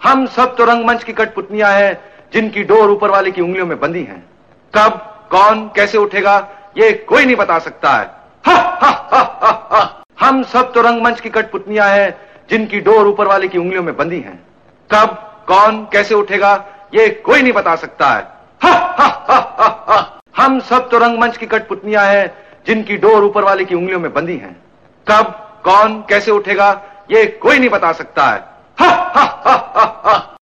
हम सब तो रंगमंच की कठपुतलियां हैं जिनकी डोर ऊपर वाले की उंगलियों में बंधी है। कब कौन कैसे उठेगा ये कोई नहीं बता सकता है। हा, हा, हा, हा, हा। हम सब तो रंगमंच की कठपुतलियां हैं जिनकी डोर ऊपर वाले की उंगलियों में बंधी है। कब कौन कैसे उठेगा ये कोई नहीं बता सकता है। हा, हा, हा, हा, हा। हम सब तो रंगमंच की कठपुतलियां हैं जिनकी डोर ऊपर वाले की उंगलियों में बंधी है। कब कौन कैसे उठेगा ये कोई नहीं बता सकता है। हा, हा, हा, हा, हा।